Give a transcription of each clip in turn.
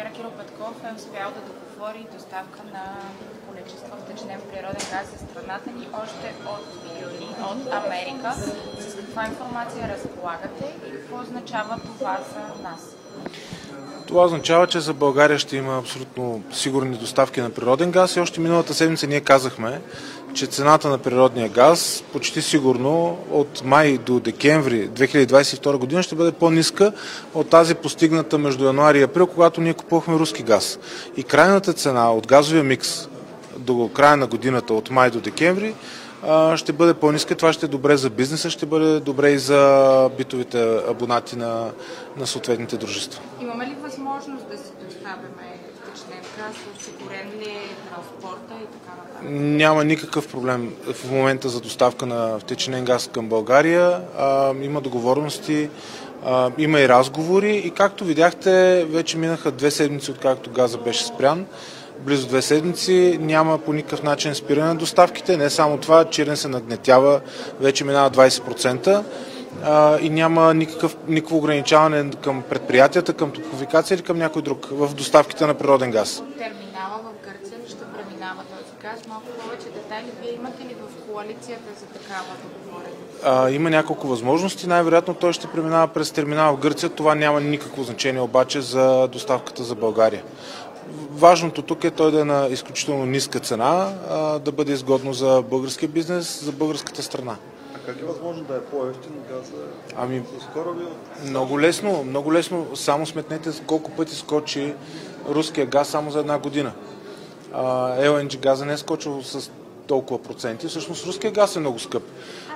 премиера Кирил Петков е успял да договори доставка на количество втечнен природен газ за страната ни още от юли от Америка. С каква информация разполагате и какво означава това за нас? Това означава, че за България ще има абсолютно сигурни доставки на природен газ и още миналата седмица ние казахме, че цената на природния газ почти сигурно от май до декември 2022 година ще бъде по-ниска от тази постигната между януари и април, когато ние купувахме руски газ. И крайната цена от газовия микс до края на годината от май до декември ще бъде по-ниска. Това ще е добре за бизнеса, ще бъде добре и за битовите абонати на съответните дружества. Имаме ли възможност да си доставяме втечнен газ, осигурен ли е транспорта и така нататък? Няма никакъв проблем в момента за доставка на втечнен газ към България. Има договорености, има и разговори и както видяхте, вече минаха 2 седмици, откакто газа беше спрян. Близо 2 седмици, няма по никакъв начин спиране на доставките. Не само това, Чирен се нагнетява, вече минава 20% и няма никакво ограничаване към предприятията, към топлофикация или към някой друг в доставките на природен газ. Терминала в Гърция ли ще преминава този газ? Малко повече детайли вие имате ли в коалицията за такава договореност? Има няколко възможности. Най-вероятно той ще преминава през терминал в Гърция. Това няма никакво значение обаче за доставката за България. Важното тук е той да е на изключително ниска цена, да бъде изгодно за българския бизнес, за българската страна. А как е възможно да е по-евтин газа? Скоро ли? Много лесно. Само сметнете колко пъти скочи руския газ само за една година. LNG газа не е скочил с толкова проценти. Всъщност руския газ е много скъп.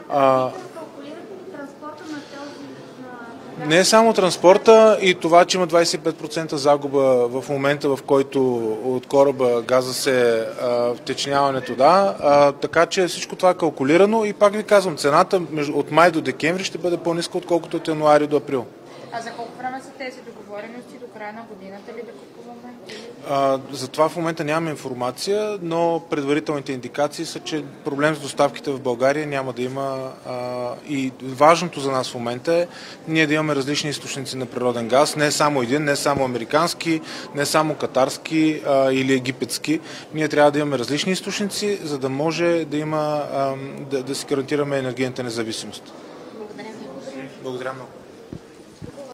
Не е само транспорта и това, че има 25% загуба в момента, в който от кораба газа се втечняването, така че всичко това е калкулирано и пак ви казвам, цената от май до декември ще бъде по-ниска, отколкото от януари до април. А за колко време са тези договорености? До края на годината ли да купуваме? За това в момента нямаме информация, но предварителните индикации са, че проблем с доставките в България няма да има и важното за нас в момента е ние да имаме различни източници на природен газ, не само един, не само американски, не само катарски или египетски. Ние трябва да имаме различни източници, за да може да има да си гарантираме енергийната независимост. Благодаря ви. Благодаря много.